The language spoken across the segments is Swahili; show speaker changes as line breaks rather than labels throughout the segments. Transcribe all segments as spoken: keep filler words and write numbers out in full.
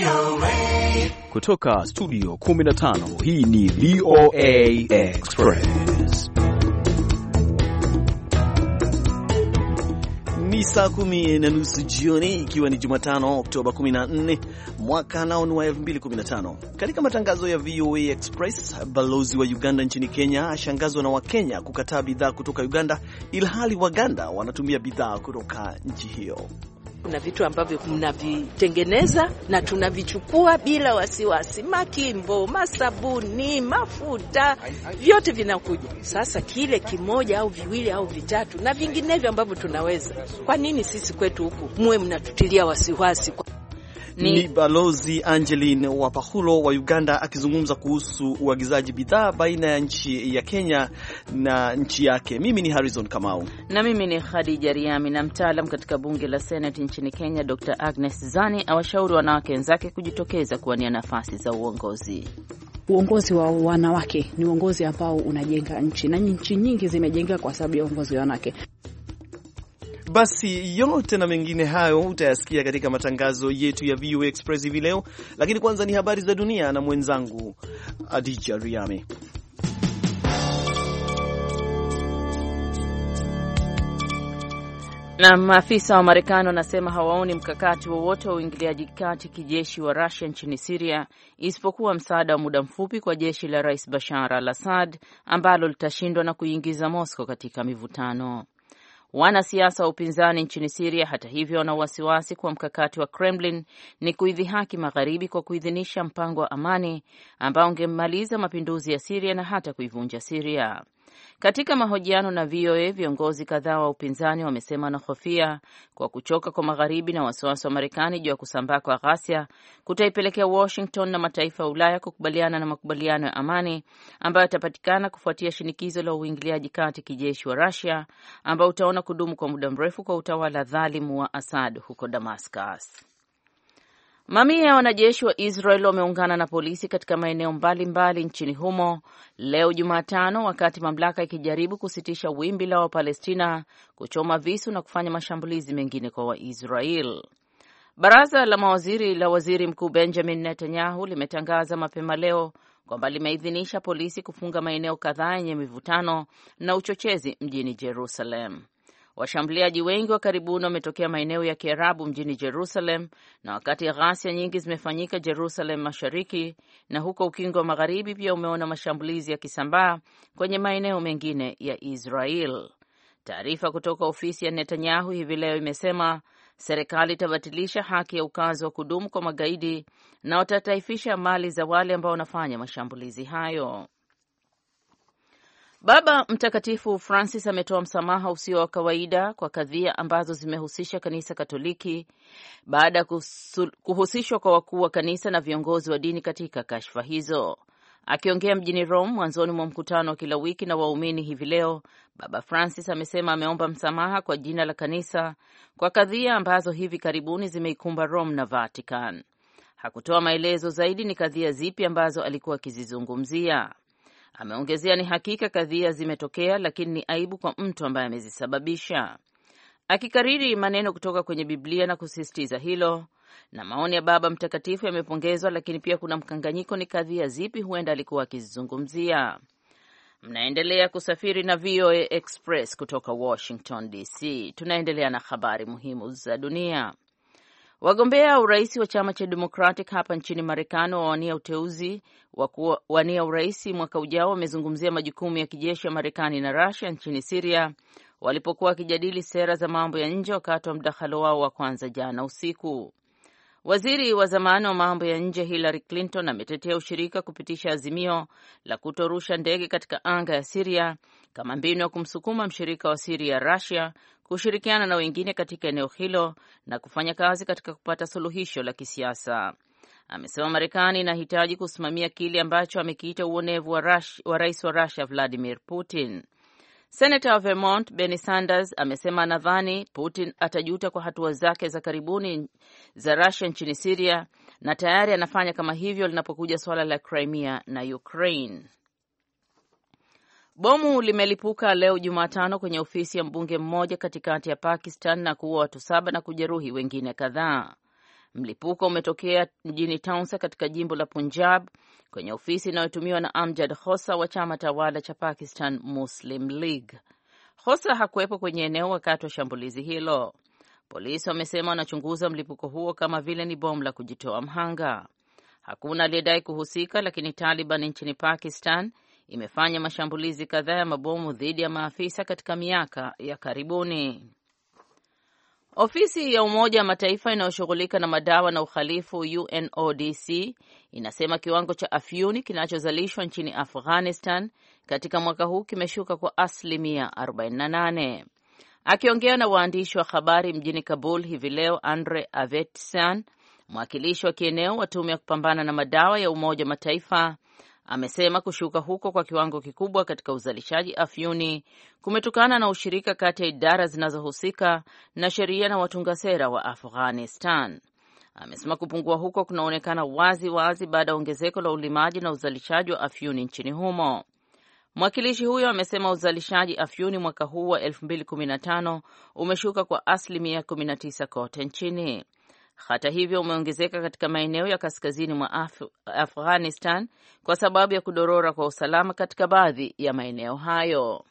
Kutoka studio kumi na tano, hii ni V O A Express. Ni saa kumi na nusu jioni, ikiwa ni Jumatano Oktoba kumi na nne mwaka nao ni wa elfu mbili kumi na tano. Katika matangazo ya V O A Express, balozi wa Uganda nchini Kenya ashangazwa na Wakenya kukataa bidhaa kutoka Uganda, ilhali Waganda wanatumia bidhaa kutoka nchi hiyo.
Kuna vitu ambavyo mnavitengeneza na tunavichukua bila wasiwasi, makimbo, masabuni, mafuta, vyote vinakuja. Sasa kile kimoja au viwili au vitatu na vinginevyo ambavyo tunaweza, kwa nini sisi kwetu huku muwe mnatutilia wasiwasi?
Ni, ni Balozi Angeline Wapahulo wa Uganda akizungumza kuhusu uagizaji bidhaa baina ya nchi ya Kenya na nchi yake. Mimi ni Harrison Kamau.
Na mimi ni Khadija Riami. Na mtaalam katika bunge la Senate nchini Kenya Doctor Agnes Zani awashauri wanawake wenzake kujitokeza kuwania nafasi za uongozi.
Uongozi wa wanawake ni uongozi ambao unajenga nchi, na nchi nyingi zimejengeka kwa sababu ya uongozi wa wanawake.
Basi yote na mengine hayo utayasikia katika matangazo yetu ya V O A Express hivi leo, lakini kwanza ni habari za dunia na mwenzangu Adija Riame.
Na maafisa wa Marekani wanasema hawaoni mkakati wowote wa uingiliaji kati kijeshi wa Russia nchini Syria isipokuwa msaada wa muda mfupi kwa jeshi la Rais Bashar al-Assad ambalo litashindwa na kuingiza Moscow katika mivutano. Wanasiasa wa upinzani nchini Syria hata hivyo wana wasiwasi kwa mkakati wa Kremlin ni kuidhihaki magharibi kwa kuidhinisha mpango wa amani ambao ungemaliza mapinduzi ya Syria na hata kuivunja Syria. Katika mahojiano na V O A, viongozi kadhaa wa upinzani wamesema wanahofia kwa kuchoka kwa magharibi na wasiwasi wa Marekani juu ya kusambaa kwa ghasia kutaipelekea Washington na mataifa ya Ulaya kukubaliana na makubaliano ya amani ambayo yatapatikana kufuatia shinikizo la uingiliaji kati kijeshi wa Russia ambao utaona kudumu kwa muda mrefu kwa utawala dhalimu wa Assad huko Damascus. Mamia ya wanajeshi wa Israel wameungana na polisi katika maeneo mbalimbali nchini humo leo Jumatano, wakati mamlaka ikijaribu kusitisha wimbi la Wapalestina kuchoma visu na kufanya mashambulizi mengine kwa Waisrael. Baraza la mawaziri la Waziri Mkuu Benjamin Netanyahu limetangaza mapema leo kwamba limeidhinisha polisi kufunga maeneo kadhaa yenye mivutano na uchochezi mjini Jerusalem. Washambuliaji wengi wa karibuni wametokea maeneo ya Kiarabu mjini Jerusalem, na wakati ghasia nyingi zimefanyika Jerusalem Mashariki na huko Ukingo wa Magharibi pia umeona mashambulizi ya kisambaa kwenye maeneo mengine ya Israel. Taarifa kutoka ofisi ya Netanyahu hivi leo imesema serikali itabatilisha haki ya ukazi wa kudumu kwa magaidi na watataifisha mali za wale ambao wanafanya mashambulizi hayo. Baba Mtakatifu Francis ametoa msamaha usio wa kawaida kwa kadhia ambazo zimehusisha kanisa Katoliki baada ya kuhusishwa kwa wakuu wa kanisa na viongozi wa dini katika kashfa hizo. Akiongea mjini Rome mwanzoni mwa mkutano wa kila wiki na waumini hivi leo, Baba Francis amesema ameomba msamaha kwa jina la kanisa kwa kadhia ambazo hivi karibuni zimeikumba Rome na Vatican. Hakutoa maelezo zaidi ni kadhia zipi ambazo alikuwa akizizungumzia. Ameongezea ni hakika kadhia zimetokea, lakini ni aibu kwa mtu ambaye amezisababisha, akikariri maneno kutoka kwenye Biblia na kusisitiza hilo. Na maoni ya Baba Mtakatifu yamepongezwa, lakini pia kuna mkanganyiko ni kadhia zipi huenda alikuwa akizizungumzia. Mnaendelea kusafiri na V O A Express kutoka Washington D C. Tunaendelea na habari muhimu za dunia. Wagombea urais wa chama cha Democratic hapa nchini Marekani wawania uteuzi wa kuwania urais mwaka ujao wamezungumzia majukumu ya kijeshi ya Marekani na Russia nchini Syria walipokuwa wakijadili sera za mambo ya nje wakati wa mdahalo wao wa kwanza jana usiku. Waziri wa zamani wa mambo ya nje Hillary Clinton ametetea ushirika kupitisha azimio la kutorusha ndege katika anga ya Syria kama mbinu ya kumsukuma mshirika wa Syria Russia kushirikiana na wengine katika eneo hilo na kufanya kazi katika kupata suluhisho la kisiasa. Amesema Marekani inahitaji kusimamia kile ambacho amekiita uonevu wa, Rush, wa rais wa Russia Vladimir Putin. Senator wa Vermont Bernie Sanders amesema nadhani Putin atajuta kwa hatua zake za karibuni za Russia nchini Syria na tayari anafanya kama hivyo linapokuja swala la Crimea na Ukraine. Bomu limelipuka leo Jumatano kwenye ofisi ya mbunge mmoja katikati ya Pakistan na kuua watu saba na kujeruhi wengine kadhaa. Mlipuko umetokea mjini Taunsa katika jimbo la Punjab kwenye ofisi inayotumiwa na Amjad Khosa wa chama tawala cha Pakistan Muslim League. Khosa hakuwepo kwenye eneo wakati wa shambulizi hilo. Polisi wamesema wanachunguza mlipuko huo kama vile ni bomu la kujitoa mhanga. Hakuna aliyedai kuhusika, lakini Taliban nchini Pakistan imefanya mashambulizi kadhaa ya mabomu dhidi ya maafisa katika miaka ya karibuni. Ofisi ya Umoja wa Mataifa inayoshughulika na madawa na uhalifu U N O D C inasema kiwango cha afyuni kinachozalishwa nchini Afghanistan katika mwaka huu kimeshuka kwa asilimia arobaini na nane. Akiongea na waandishi wa habari mjini Kabul hivi leo, Andre Avetsan, mwakilishi wa kieneo wa tume ya kupambana na madawa ya Umoja wa Mataifa, amesema kushuka huko kwa kiwango kikubwa katika uzalishaji afyuni kumetokana na ushirika kati ya idara zinazohusika na sheria na watunga sera wa Afghanistan. Amesema kupungua huko kunaonekana wazi wazi baada ya ongezeko la ulimaji na uzalishaji wa afyuni nchini humo. Mwakilishi huyo amesema uzalishaji afyuni mwaka huu wa elfu mbili kumi na tano umeshuka kwa asilimia kumi na tisa kote nchini. Hata hivyo umeongezeka katika maeneo ya kaskazini mwa Af Afghanistan kwa sababu ya kudorora kwa usalama katika baadhi ya maeneo hayo.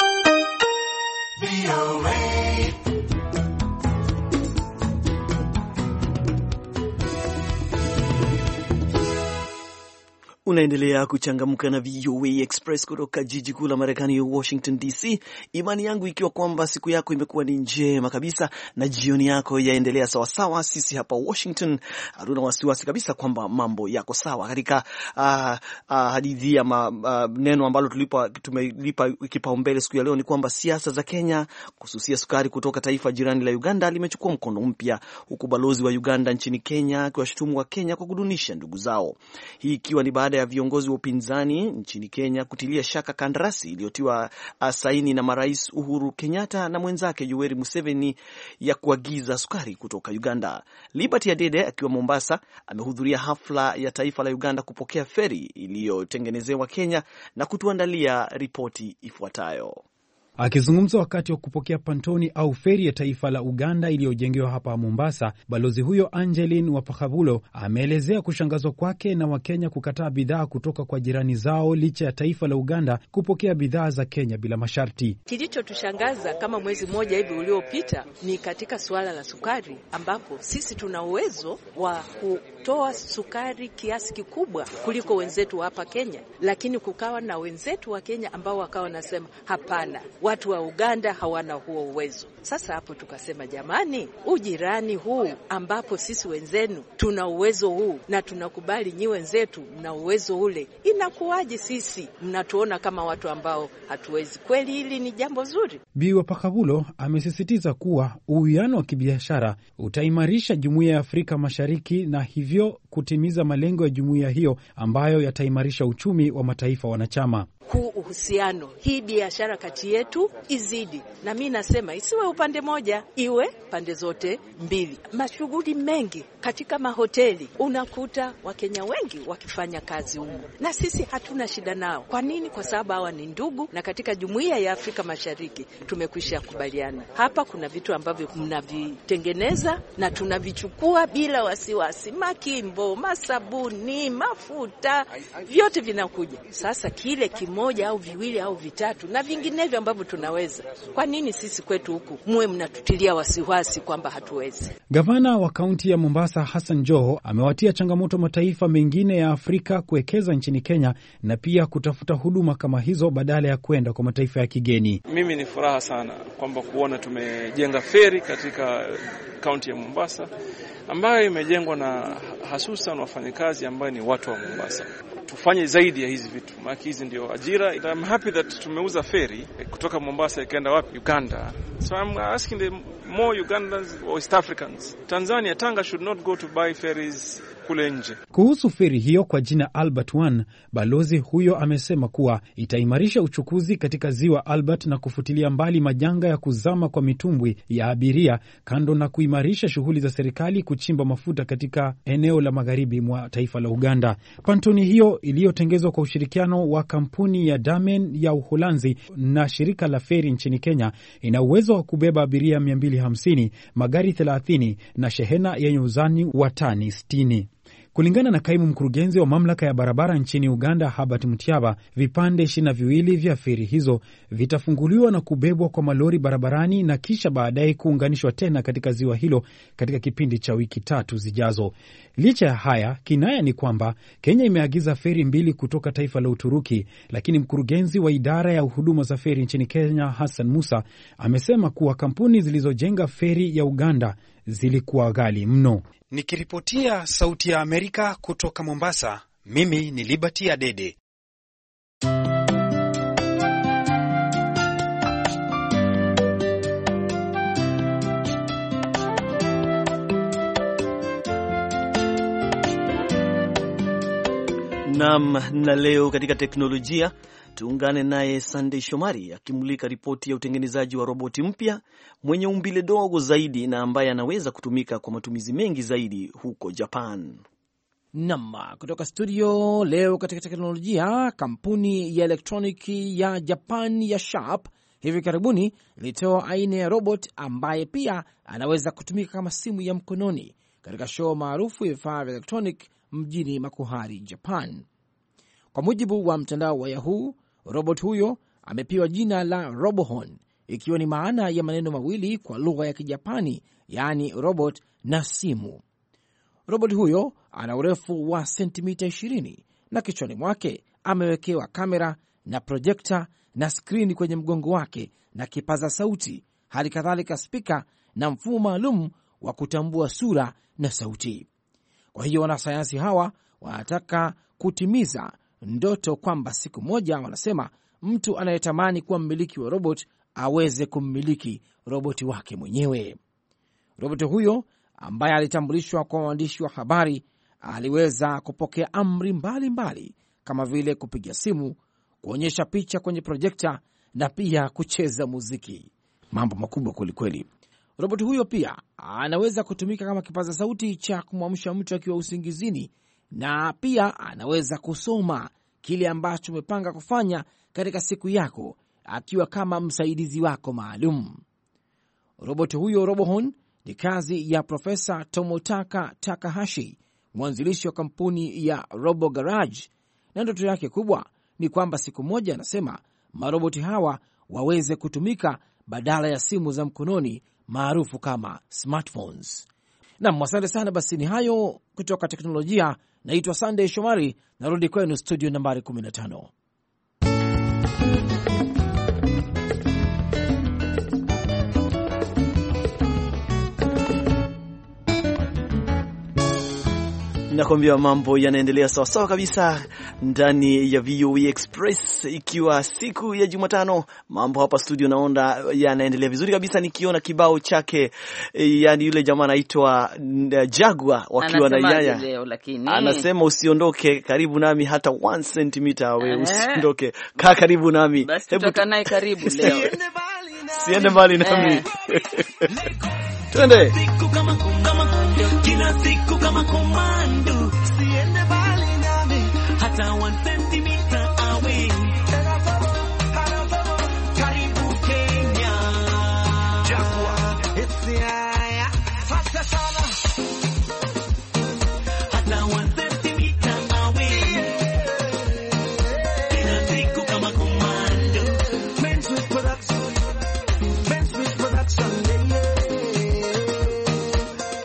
Unaendelea kuchangamka na V O A Express kutoka jiji kuu la Marekani ya Washington D C. Imani yangu ikiwa kwamba siku yako imekuwa ni njema kabisa na jioni yako yaendelea sawa sawa. Sisi hapa Washington hatuna wasiwasi kabisa kwamba mambo yako sawa. Katika uh, uh, hadithi ya uh, neno ambalo tulipa tumelipa kipaumbele siku ya leo ni kwamba siasa za Kenya kususia sukari kutoka taifa jirani la Uganda limechukua mkondo mpya, huku balozi wa Uganda nchini Kenya akiwashutumu wa Kenya kwa kudunisha ndugu zao. Hii ikiwa ni baada ya viongozi wa upinzani nchini Kenya kutilia shaka kandarasi iliyotiwa saini na marais Uhuru Kenyatta na mwenzake Yoweri Museveni ya kuagiza sukari kutoka Uganda. Liberty Adede akiwa Mombasa amehudhuria hafla ya taifa la Uganda kupokea feri iliyotengenezewa Kenya na kutuandalia ripoti ifuatayo.
Akizungumza wakati wa kupokea pantoni au feri ya taifa la Uganda iliyojengewa hapa Mombasa, balozi huyo Angeline Wapakabulo ameelezea kushangazwa kwake na Wakenya kukataa bidhaa kutoka kwa jirani zao licha ya taifa la Uganda kupokea bidhaa za Kenya bila masharti.
Kilichotushangaza kama mwezi mmoja hivi uliopita ni katika suala la sukari, ambapo sisi tuna uwezo wa kutoa sukari kiasi kikubwa kuliko wenzetu hapa Kenya, lakini kukawa na wenzetu wa Kenya ambao wakawa nasema hapana, watu wa Uganda hawana huo uwezo. Sasa hapo tukasema jamani, ujirani huu ambapo sisi wenzenu tuna uwezo huu na tunakubali nyi wenzetu na uwezo ule, inakuwaje sisi mnatuona kama watu ambao hatuwezi? Kweli hili ni jambo zuri.
Bi Wapakabulo amesisitiza kuwa uwiano wa kibiashara utaimarisha Jumuiya ya Afrika Mashariki na hivyo kutimiza malengo ya jumuiya hiyo ambayo yataimarisha uchumi wa mataifa wanachama.
Huu uhusiano, hii biashara kati yetu izidi, na mimi nasema isiwe upande moja, iwe pande zote mbili. Mashughuli mengi katika mahoteli unakuta Wakenya wengi wakifanya kazi huko, na sisi hatuna shida nao. Kwa nini? Kwa sababu hawa ni ndugu, na katika Jumuiya ya Afrika Mashariki tumekwisha kubaliana. Hapa kuna vitu ambavyo mnavitengeneza na tunavichukua bila wasiwasi. Makimbo, masabuni, mafuta, vyote vinakuja. Sasa kile kimoja au viwili au vitatu na vinginevyo ambavyo tunaweza. Kwa nini sisi kwetu huku muwe mnatutilia wasiwasi kwamba hatuwezi?
Gavana wa kaunti ya Mombasa Hassan Joho amewatia changamoto mataifa mengine ya Afrika kuwekeza nchini Kenya na pia kutafuta huduma kama hizo badala ya kwenda kwa mataifa ya kigeni.
Mimi ni furaha sana kwamba kuona tumejenga feri katika kaunti ya Mombasa ambayo imejengwa na hasusan wafanyakazi ambao ni watu wa Mombasa. Tufanye zaidi ya hizi vitu, maana hizi ndio ajira. I'm happy that tumeuza feri kutoka Mombasa ikaenda wapi? Uganda. So I'm asking the more Ugandans or East Africans, Tanzania, Tanga should not go to buy ferries kule nje.
Kuhusu feri hiyo kwa jina Albert One, balozi huyo amesema kuwa itaimarisha uchukuzi katika ziwa Albert na kufutilia mbali majanga ya kuzama kwa mitumbwi ya abiria, kando na kuimarisha shughuli za serikali kuchimba mafuta katika eneo la magharibi mwa taifa la Uganda. Pantoni hiyo iliyotengezwa kwa ushirikiano wa kampuni ya Damen ya Uholanzi na shirika la feri nchini Kenya ina uwezo wa kubeba abiria mia mbili hamsini, magari thelathini na shehena yenye uzani wa tani sitini. Kulingana na kaimu mkurugenzi wa mamlaka ya barabara nchini Uganda, Herbert Mutiaba, vipande ishirini na viwili vya feri hizo vitafunguliwa na kubebwa kwa malori barabarani na kisha baadaye kuunganishwa tena katika ziwa hilo katika kipindi cha wiki tatu zijazo. Licha ya haya, kinaya ni kwamba Kenya imeagiza feri mbili kutoka taifa la Uturuki, lakini mkurugenzi wa idara ya huduma za feri nchini Kenya, Hassan Musa, amesema kuwa kampuni zilizojenga feri ya Uganda zilikuwa ghali mno.
Nikiripotia Sauti ya Amerika kutoka Mombasa, mimi ni Liberty Adede.
Naam, na leo katika teknolojia tuungane naye Sunday Shomari akimulika ripoti ya utengenezaji wa roboti mpya mwenye umbile dogo zaidi na ambaye anaweza kutumika kwa matumizi mengi zaidi huko Japan.
Naam, kutoka studio leo katika teknolojia, kampuni ya elektroniki ya Japan ya Sharp hivi karibuni ilitoa aina ya robot ambaye pia anaweza kutumika kama simu ya mkononi katika show maarufu ya vifaa vya elektroniki mjini Makuhari, Japan. Kwa mujibu wa mtandao wa Yahoo, robot huyo amepewa jina la Robohon, ikiwa ni maana ya maneno mawili kwa lugha ya Kijapani, yaani robot na simu. Robot huyo ana urefu wa sentimita ishirini na kichwani mwake amewekewa kamera na projekta na skrini kwenye mgongo wake na kipaza sauti, hali kadhalika spika na mfumo maalum wa kutambua sura na sauti. Kwa hiyo wanasayansi hawa wanataka kutimiza ndoto kwamba siku moja, wanasema, mtu anayetamani kuwa mmiliki wa robot aweze kummiliki roboti wake mwenyewe. Roboti huyo ambaye alitambulishwa kwa waandishi wa habari aliweza kupokea amri mbalimbali mbali, kama vile kupiga simu, kuonyesha picha kwenye projekta na pia kucheza muziki. Mambo makubwa kweli kweli. Roboti huyo pia anaweza kutumika kama kipaza sauti cha kumwamsha mtu akiwa usingizini, na pia anaweza kusoma kile ambacho umepanga kufanya katika siku yako akiwa kama msaidizi wako maalum. Roboti huyo Robohon ni kazi ya Profesa Tomotaka Takahashi, mwanzilishi wa kampuni ya Robo Garage, na ndoto yake kubwa ni kwamba siku moja, anasema, maroboti hawa waweze kutumika badala ya simu za mkononi maarufu kama smartphones. Naam, asante sana. Basi ni hayo kutoka teknolojia. Naitwa Sunday Shomari, narudi kwenu studio nambari kumi na tano.
Nakwambia mambo yanaendelea sawa sawa kabisa ndani ya V O E Express, ikiwa siku ya Jumatano. Mambo hapa studio naona yanaendelea vizuri kabisa, nikiona kibao chake, yani yule jamaa anaitwa Jaguar wakiwa na Yaya
leo, lakini
anasema usiondoke karibu nami hata one centimeter, wewe usiondoke, kaa karibu nami,
hebu tuka naye karibu leo,
siende mbali nami. Twende
kila siku kama komando, siende mbali nami hata one centimeter away. Karibu Kenya, Jaguar, it's the aya, fasta sana, hata one centimeter away. Kila siku kama komando, Men's with production, Men's with production, yeah.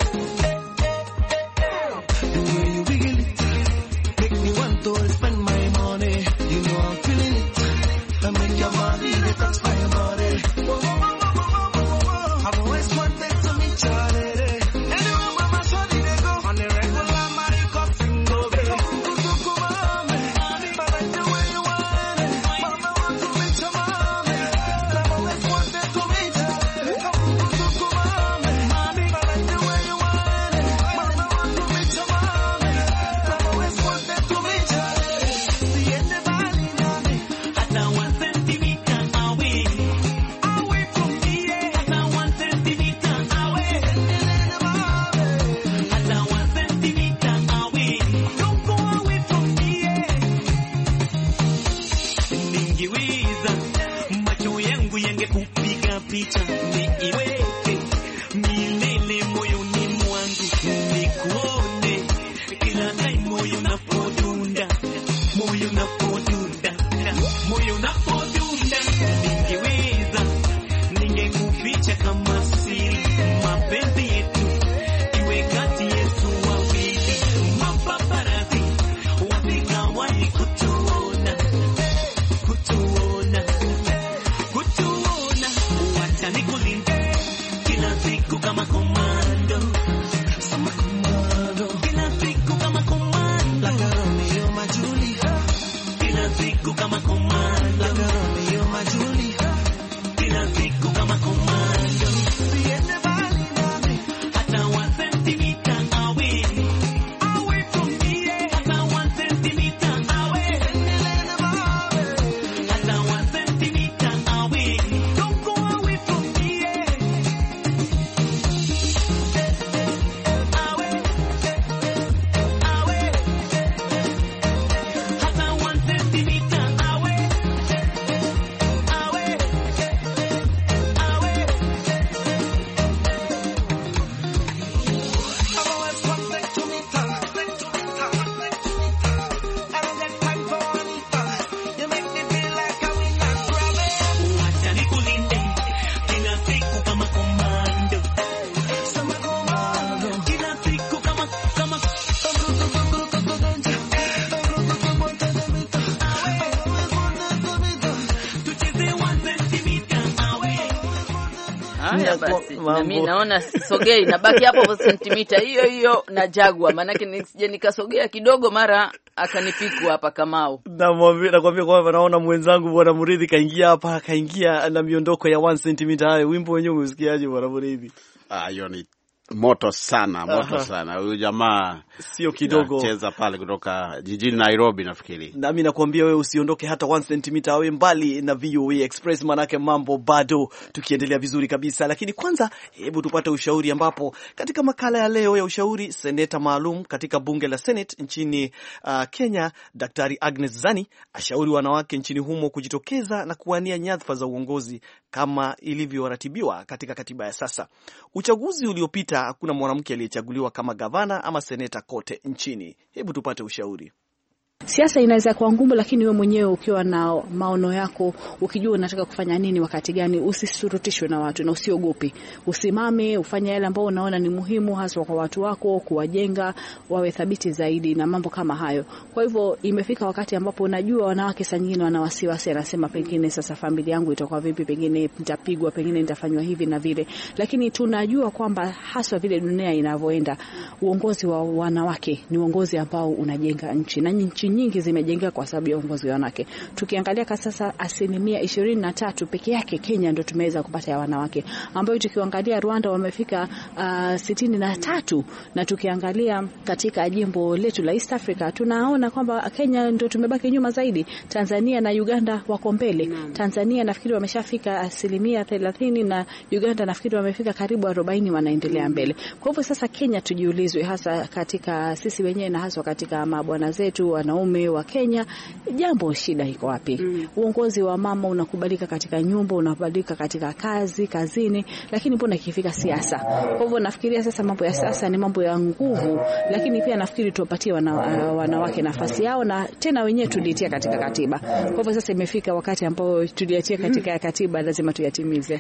basi. Na mimi naona sisogei, nabaki hapo kwa sentimita hiyo hiyo na Jaguar, maana yake nisije nikasogea kidogo mara akanipiku hapa Kamau.
Namwambia nakwambia kwamba naona mwenzangu Bwana Muridhi kaingia hapa, kaingia na miondoko ya one centimeter. Hayo wimbo wenyewe usikiaje Bwana Muridhi?
Ah, hiyo ni moto sana, moto Aha. sana. Huyu jamaa
sio kidogo.
Cheza pale kutoka jijini Nairobi nafikiri.
Na mimi nakwambia wewe usiondoke hata one centimeter, awe mbali na V O A Express, manake mambo bado tukiendelea vizuri kabisa. Lakini kwanza hebu tupate ushauri, ambapo katika makala ya leo ya ushauri, seneta maalum katika bunge la Senate nchini uh, Kenya, Daktari Agnes Zani ashauri wanawake nchini humo kujitokeza na kuwania nyadhifa za uongozi kama ilivyoratibiwa katika katiba ya sasa. Uchaguzi uliopita hakuna mwanamke aliyechaguliwa kama gavana ama seneta kote nchini. Hebu tupate ushauri.
Siasa inaweza kuwa ngumu, lakini wewe mwenyewe ukiwa na maono yako, ukijua unataka kufanya nini wakati gani, usisurutishwe na watu na usiogope. Usimame, ufanye yale ambayo unaona ni muhimu hasa kwa watu wako, kuwajenga wawe thabiti zaidi na mambo kama hayo. Kwa hivyo imefika wakati ambapo unajua wanawake saa nyingine wana wasiwasi, anasema pengine sasa familia yangu itakuwa vipi, pengine nitapigwa, pengine nitafanywa hivi na vile. Lakini tunajua kwamba hasa vile dunia inavyoenda, uongozi wa wanawake ni uongozi ambao unajenga nchi, na nchi nyingi zimejengeka kwa sababu ya uongozi wa wanawake. Tukiangalia kwa sasa asilimia ishirini na tatu peke yake Kenya ndio tumeweza kupata ya wanawake, ambayo tukiangalia Rwanda wamefika uh, sitini na tatu, na tukiangalia katika jimbo letu la East Africa tunaona kwamba Kenya ndio tumebaki nyuma zaidi. Tanzania na Uganda wako mbele. Tanzania nafikiri wameshafika asilimia thelathini na Uganda nafikiri wamefika karibu arobaini, wanaendelea mbele. Kwa hivyo sasa Kenya tujiulizwe, hasa katika sisi wenyewe na hasa katika mabwana zetu wanaume wa Kenya, jambo shida iko wapi? Mm. Uongozi wa mama unakubalika katika nyumba, unakubalika katika kazi, kazini, lakini mbona ikifika siasa? Kwa hivyo nafikiria sasa mambo ya sasa ni mambo ya nguvu, lakini pia nafikiri tuwapatie wana, wanawake nafasi yao, na tena wenyewe tulitia katika katiba. Kwa hivyo sasa imefika wakati ambao tuliatia katika mm. katiba lazima tuyatimize.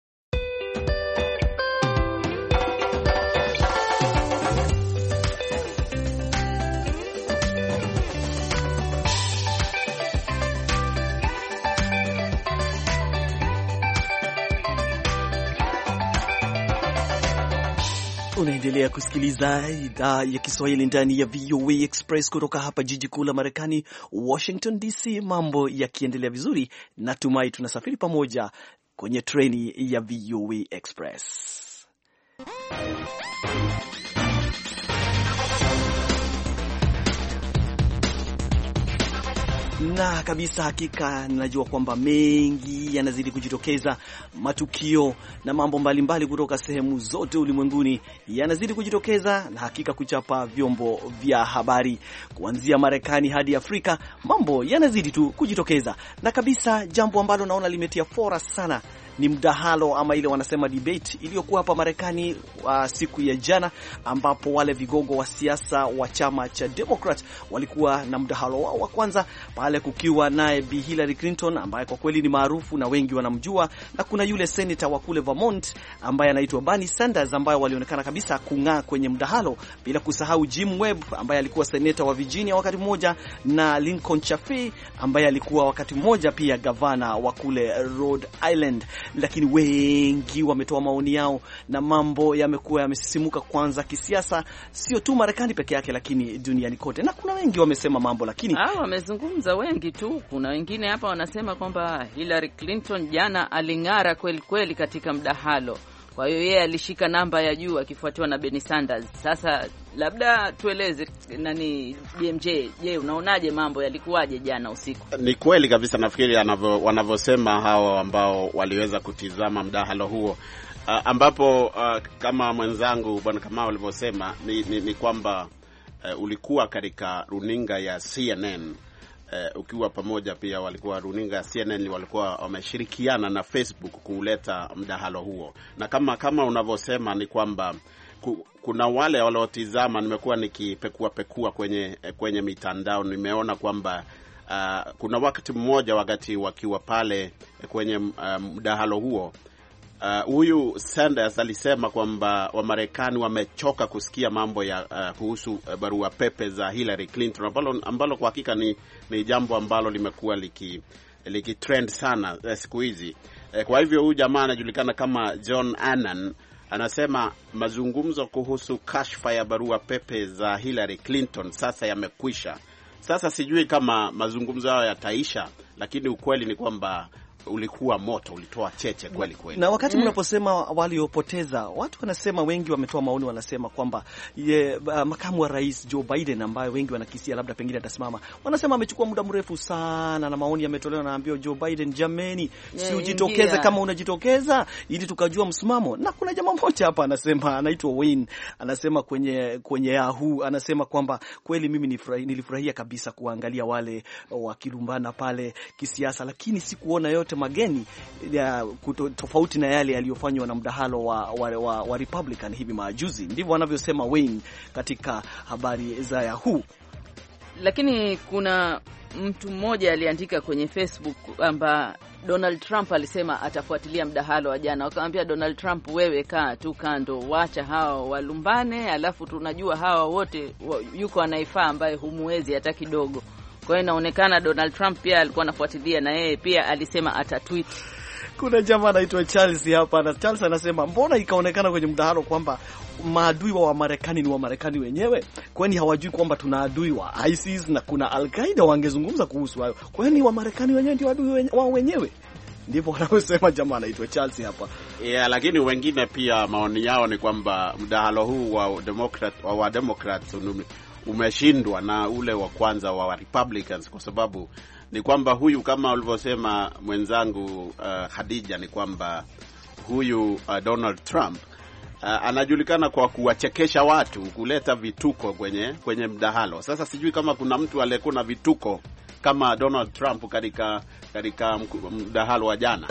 Unaendelea kusikiliza idhaa ya Kiswahili ndani ya V O A Express kutoka hapa jiji kuu la Marekani, Washington D C. Mambo yakiendelea vizuri, natumai tunasafiri pamoja kwenye treni ya V O A Express. Na kabisa, hakika najua kwamba mengi yanazidi kujitokeza, matukio na mambo mbalimbali kutoka sehemu zote ulimwenguni yanazidi kujitokeza, na hakika kuchapa vyombo vya habari kuanzia Marekani hadi Afrika, mambo yanazidi tu kujitokeza. Na kabisa, jambo ambalo naona limetia fora sana ni mdahalo ama ile wanasema debate iliyokuwa hapa Marekani uh, siku ya jana, ambapo wale vigogo wa siasa wa chama cha Democrat walikuwa na mdahalo wao wa kwanza, pale kukiwa naye Bi Hillary Clinton ambaye kwa kweli ni maarufu na wengi wanamjua, na kuna yule senator wa kule Vermont ambaye anaitwa Bernie Sanders ambaye walionekana kabisa kung'aa kwenye mdahalo, bila kusahau Jim Webb ambaye alikuwa senator wa Virginia wakati mmoja, na Lincoln Chafee ambaye alikuwa wakati mmoja pia gavana wa kule Rhode Island. Lakini wengi wametoa maoni yao na mambo yamekuwa yamesisimuka, kwanza kisiasa, sio tu Marekani peke yake lakini duniani kote. Na kuna wengi wamesema mambo, lakini
hao wamezungumza wengi tu. Kuna wengine hapa wanasema kwamba Hillary Clinton jana aling'ara kweli kweli katika mdahalo. Kwa hiyo yeye alishika namba ya juu akifuatiwa na Bernie Sanders. Sasa labda tueleze nani B M J, je, unaonaje mambo yalikuwaje jana usiku?
Ni kweli kabisa, nafikiri wanavyosema hao ambao waliweza kutizama mdahalo huo, uh, ambapo uh, kama mwenzangu Bwana Kamau alivyosema ni, ni, ni kwamba uh, ulikuwa katika runinga ya C N N. Uh, ukiwa pamoja pia walikuwa runinga ya C N N walikuwa wameshirikiana na Facebook kuleta mdahalo huo. Na kama kama unavyosema ni kwamba ku, kuna wale waliotizama, nimekuwa nikipekua pekua kwenye kwenye mitandao, nimeona kwamba uh, kuna wakati mmoja wakati wakiwa pale kwenye uh, mdahalo huo, Uh, huyu Sanders alisema kwamba Wamarekani wamechoka kusikia mambo ya uh, kuhusu uh, barua pepe za Hillary Clinton, ambalo, ambalo kwa hakika ni, ni jambo ambalo limekuwa liki, liki trend sana uh, siku hizi. E, kwa hivyo huyu jamaa anajulikana kama John Annan anasema mazungumzo kuhusu kashfa ya barua pepe za Hillary Clinton sasa yamekwisha. Sasa sijui kama mazungumzo hayo yataisha, lakini ukweli ni kwamba ulikuwa moto, ulitoa cheche kweli kweli.
Na wakati mnaposema mm. waliopoteza, watu wanasema, wengi wametoa maoni, wanasema kwamba ye, uh, makamu wa rais Joe Biden ambaye wengi wanakisia labda pengine atasimama, wanasema amechukua muda mrefu sana, na maoni yametolewa, naambiwa Joe Biden, jameni, yeah, si ujitokeze ingia. Kama unajitokeza ili tukajua msimamo. Na kuna jamaa mmoja hapa anasema, anaitwa Wayne, anasema kwenye kwenye Yahoo, anasema kwamba kweli mimi nifurahi, nilifurahia kabisa kuangalia wale wakilumbana pale kisiasa, lakini sikuona yote mageni ya kuto, tofauti na yale yaliyofanywa na mdahalo wa, wa, wa, wa Republican hivi majuzi. Ndivyo wanavyosema Wayne katika habari za Yahoo.
Lakini kuna mtu mmoja aliandika kwenye Facebook kwamba Donald Trump alisema atafuatilia mdahalo wa jana. Wakamwambia Donald Trump, wewe kaa tu kando, wacha hao walumbane, alafu tunajua hawa wote yuko anaifaa ambaye humuwezi hata kidogo. Kwa hiyo inaonekana Donald Trump pia alikuwa anafuatilia, na yeye pia alisema atatweet.
Kuna jamaa anaitwa Charles hapa, na Charles anasema mbona ikaonekana kwenye mdahalo kwamba maadui wa Marekani ni wa Marekani wenyewe? Kwani hawajui kwamba tuna adui wa ISIS na kuna Al-Qaeda? Wangezungumza kuhusu hayo. Kwani wa Marekani wenyewe ndio adui wao wenyewe? Ndivyo wanavyosema jamaa anaitwa Charles hapa.
Yeah, lakini wengine pia maoni yao ni kwamba mdahalo huu wa Democrat wa, wa Democrats umeshindwa na ule wa kwanza wa Republicans, kwa sababu ni kwamba huyu, kama ulivyosema mwenzangu uh, Khadija, ni kwamba huyu uh, Donald Trump uh, anajulikana kwa kuwachekesha watu, kuleta vituko kwenye kwenye mdahalo. Sasa sijui kama kuna mtu aliyekuwa na vituko kama Donald Trump katika katika mdahalo wa jana.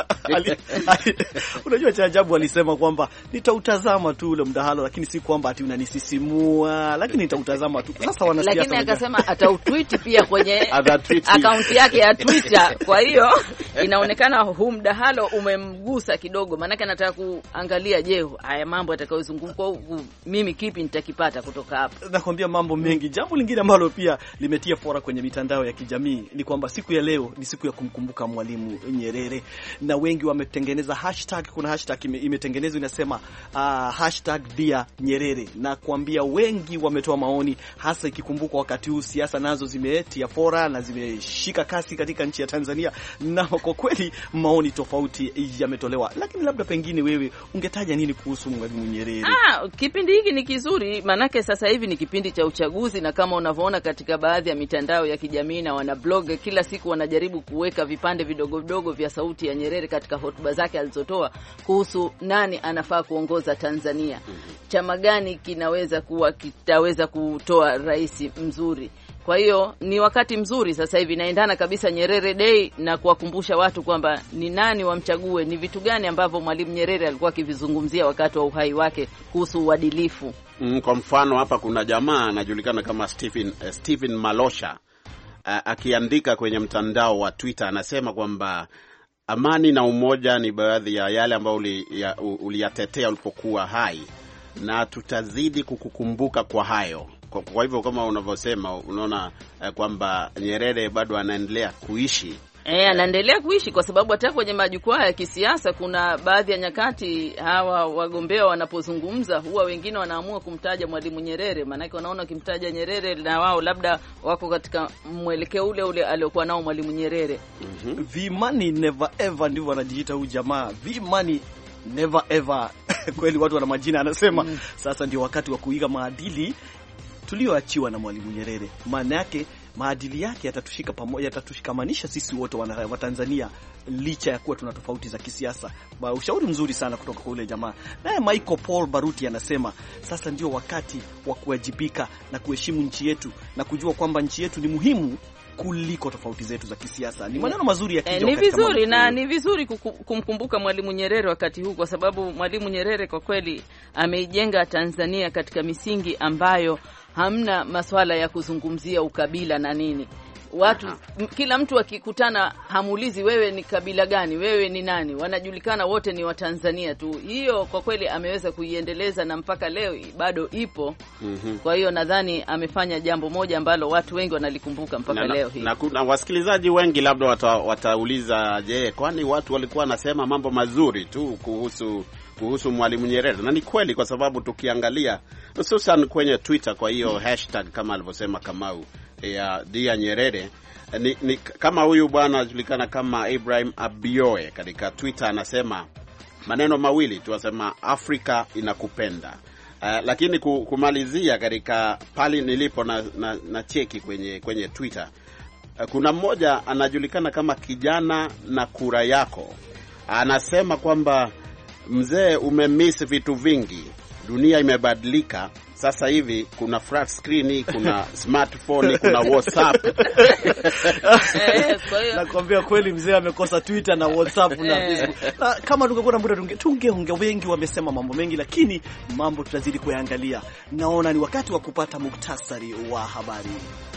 Unajua cha ajabu, alisema kwamba nitautazama tu ule mdahalo, lakini si kwamba ati unanisisimua, lakini nitautazama tu. Sasa wanasiasa,
lakini akasema atautweet pia kwenye account yake ya Twitter. Kwa hiyo inaonekana huu mdahalo umemgusa kidogo, maana yake anataka kuangalia, je, haya mambo yatakayozunguka huku mimi kipi nitakipata kutoka hapa.
Nakwambia mambo mengi. Jambo lingine ambalo pia limetia fora kwenye mitandao ya kijamii ni kwamba siku ya leo ni siku ya kumkumbuka Mwalimu Nyerere, na wengi wametengeneza hashtag. Kuna hashtag imetengenezwa inasema uh, hashtag Dear Nyerere, na kuambia wengi wametoa maoni, hasa ikikumbuka wakati huu siasa nazo zimetia fora na zimeshika kasi katika nchi ya Tanzania, na kwa kweli maoni tofauti yametolewa. Lakini labda pengine wewe ungetaja nini kuhusu Mwalimu Nyerere?
Ah, kipindi hiki ni kizuri, manake sasa hivi ni kipindi cha uchaguzi, na kama unavyoona katika baadhi ya mitandao ya kijamii na wana blog kila siku wanajaribu kuweka vipande vidogo vidogo vya sauti ya Nyerere katika hotuba zake alizotoa kuhusu nani anafaa kuongoza Tanzania. Chama gani kinaweza kuwa kitaweza kutoa rais mzuri. Kwa hiyo ni wakati mzuri sasa hivi, naendana kabisa Nyerere Day na kuwakumbusha watu kwamba ni nani wamchague, ni vitu gani ambavyo Mwalimu Nyerere alikuwa akivizungumzia wakati wa uhai wake kuhusu uadilifu.
Mm, kwa mfano hapa kuna jamaa anajulikana kama Stephen uh, Stephen Malosha uh, akiandika kwenye mtandao wa Twitter, anasema kwamba amani na umoja ni baadhi ya yale ambayo uliyatetea ulipokuwa hai, na tutazidi kukukumbuka kwa hayo. Kwa, kwa hivyo kama unavyosema, unaona eh, kwamba Nyerere bado anaendelea kuishi.
Eh, anaendelea kuishi kwa sababu hata kwenye majukwaa ya kisiasa kuna baadhi ya nyakati hawa wagombea wanapozungumza huwa wengine wanaamua kumtaja Mwalimu Nyerere, maana wanaona kimtaja Nyerere na wao labda wako katika mwelekeo ule ule aliokuwa nao Mwalimu Nyerere.
Mhm. V-Money never ever ndivyo anajiita huyu jamaa. V-Money never ever. Kweli watu wana majina, anasema mm. Sasa ndio wakati wa kuiga maadili tulioachiwa na Mwalimu Nyerere. Maana yake maadili yake yatatushika pamoja, yatatushikamanisha sisi wote wa Tanzania licha ya kuwa tuna tofauti za kisiasa. Ba, ushauri mzuri sana kutoka kwa ule jamaa. Naye Michael Paul Baruti anasema sasa ndio wakati wa kuwajibika na kuheshimu nchi yetu na kujua kwamba nchi yetu ni muhimu kuliko tofauti zetu za kisiasa. Ni maneno mazuri ya kijana.
E, ni vizuri na ni vizuri kumkumbuka Mwalimu Nyerere wakati huu, kwa sababu Mwalimu Nyerere kwa kweli ameijenga Tanzania katika misingi ambayo hamna masuala ya kuzungumzia ukabila na nini. watu m, kila mtu akikutana hamuulizi wewe ni kabila gani, wewe ni nani, wanajulikana wote ni Watanzania tu. Hiyo kwa kweli ameweza kuiendeleza na mpaka leo bado ipo. Mm-hmm. Kwa hiyo nadhani amefanya jambo moja ambalo watu wengi wanalikumbuka mpaka na, leo hii.
Na kuna wasikilizaji wengi labda wata, watauliza, je, kwani watu walikuwa wanasema mambo mazuri tu kuhusu kuhusu Mwalimu Nyerere? Na ni kweli, kwa sababu tukiangalia hususan kwenye Twitter, kwa hiyo hashtag kama alivyosema Kamau ya Dia Nyerere, ni, ni kama huyu bwana anajulikana kama Ibrahim Abioe katika Twitter anasema maneno mawili tu, anasema Afrika inakupenda. Uh, lakini kumalizia katika pali nilipo na, na, na cheki kwenye kwenye Twitter, uh, kuna mmoja anajulikana kama Kijana na Kura Yako, anasema kwamba mzee, umemiss vitu vingi, dunia imebadilika sasa hivi, kuna flat screen, kuna smartphone, kuna WhatsApp.
Nakwambia kweli mzee amekosa Twitter na WhatsApp na Facebook. Na kama tungekuwa na muda tungeongea wengi, wamesema mambo mengi, lakini mambo tutazidi kuyaangalia. Naona ni wakati wa kupata muktasari wa habari.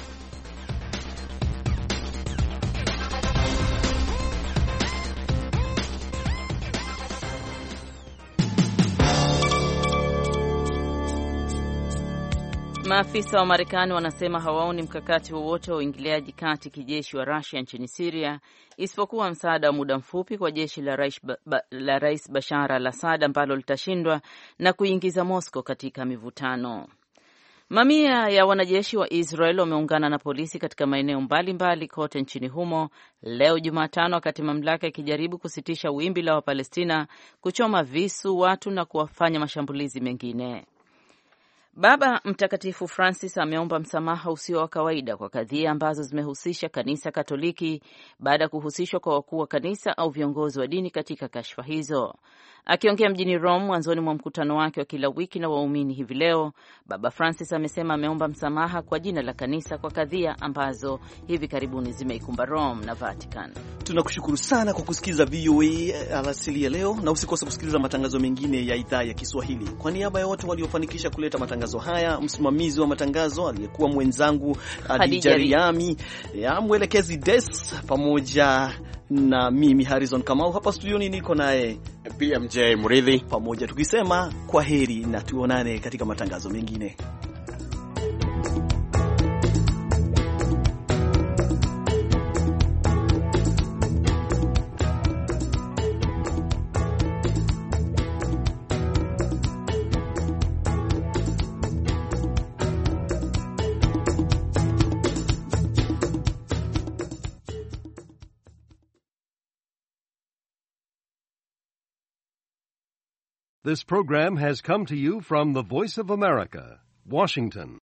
Maafisa wa Marekani wanasema hawaoni mkakati wowote wa uingiliaji kati kijeshi wa Russia nchini Syria isipokuwa msaada wa muda mfupi kwa jeshi la Rais, ba, la Rais Bashar al-Assad ambalo litashindwa na kuingiza Moscow katika mivutano. Mamia ya wanajeshi wa Israel wameungana na polisi katika maeneo mbalimbali kote nchini humo leo Jumatano, wakati mamlaka ikijaribu kusitisha wimbi la Wapalestina kuchoma visu watu na kuwafanya mashambulizi mengine. Baba Mtakatifu Francis ameomba msamaha usio wa kawaida kwa kadhia ambazo zimehusisha kanisa Katoliki baada ya kuhusishwa kwa wakuu wa kanisa au viongozi wa dini katika kashfa hizo. Akiongea mjini Rome mwanzoni mwa mkutano wake wa kila wiki na waumini hivi leo, Baba Francis amesema ameomba msamaha kwa jina la kanisa kwa kadhia ambazo hivi karibuni zimeikumba Rome na Vatican.
Tunakushukuru sana kwa kusikiza V O A alasili ya leo, na usikose kusikiliza matangazo mengine ya idhaa ya Kiswahili. Kwa niaba ya wote waliofanikisha kuleta matangazo haya, msimamizi wa matangazo aliyekuwa mwenzangu Hadija Riami, ya mwelekezi Des, pamoja na mimi Harrison Kamau hapa studioni niko naye
P M J Mridhi,
pamoja tukisema kwa heri na tuonane katika matangazo mengine.
This program has come to you from the Voice of America, Washington.